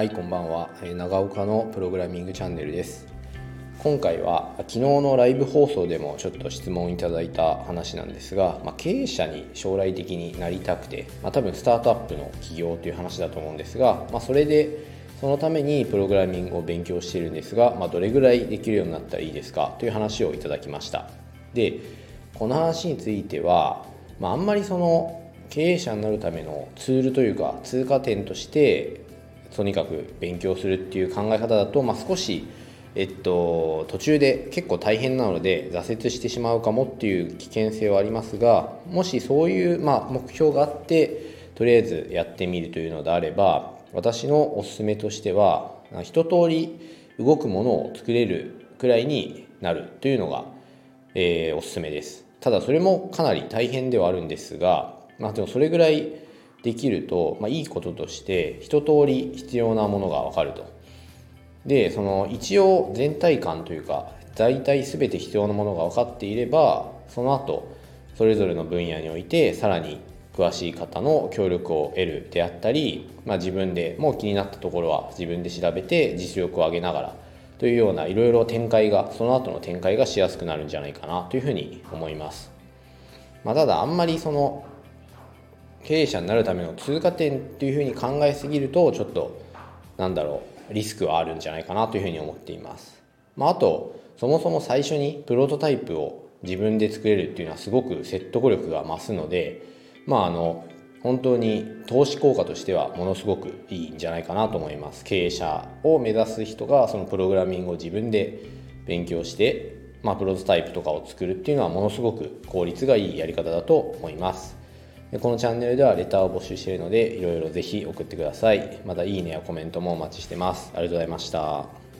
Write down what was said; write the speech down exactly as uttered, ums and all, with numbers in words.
はい、こんばんは。長岡のプログラミングチャンネルです。今回は昨日のライブ放送でもちょっと質問いただいた話なんですが、まあ、経営者に将来的になりたくて、まあ、多分スタートアップの起業という話だと思うんですが、まあ、それでそのためにプログラミングを勉強しているんですが、まあ、どれぐらいできるようになったらいいですかという話をいただきました。で、この話については、まあ、あんまりその経営者になるためのツールというか通過点としてとにかく勉強するっていう考え方だと、まあ、少し、えっと、途中で結構大変なので挫折してしまうかもっていう危険性はありますが、もしそういう、まあ、目標があってとりあえずやってみるというのであれば、私のおすすめとしては一通り動くものを作れるくらいになるというのが、えー、おすすめです。ただそれもかなり大変ではあるんですが、まあ、でもそれぐらいできると、まあ、いいこととして一通り必要なものが分かると。で、その一応全体感というか大体全て必要なものが分かっていれば、その後それぞれの分野においてさらに詳しい方の協力を得るであったり、まあ、自分でもう気になったところは自分で調べて実力を上げながらというようないろいろ展開がその後の展開がしやすくなるんじゃないかなというふうに思います。まあ、ただあんまりその経営者になるための通過点っていうふうに考えすぎるとちょっとなんだろうリスクはあるんじゃないかなというふうに思っています。まあ、あとそもそも最初にプロトタイプを自分で作れるっていうのはすごく説得力が増すので、まああの本当に投資効果としてはものすごくいいんじゃないかなと思います。経営者を目指す人がそのプログラミングを自分で勉強して、まあ、プロトタイプとかを作るっていうのはものすごく効率がいいやり方だと思います。このチャンネルではレターを募集しているので、いろいろぜひ送ってください。またいいねやコメントもお待ちしてます。ありがとうございました。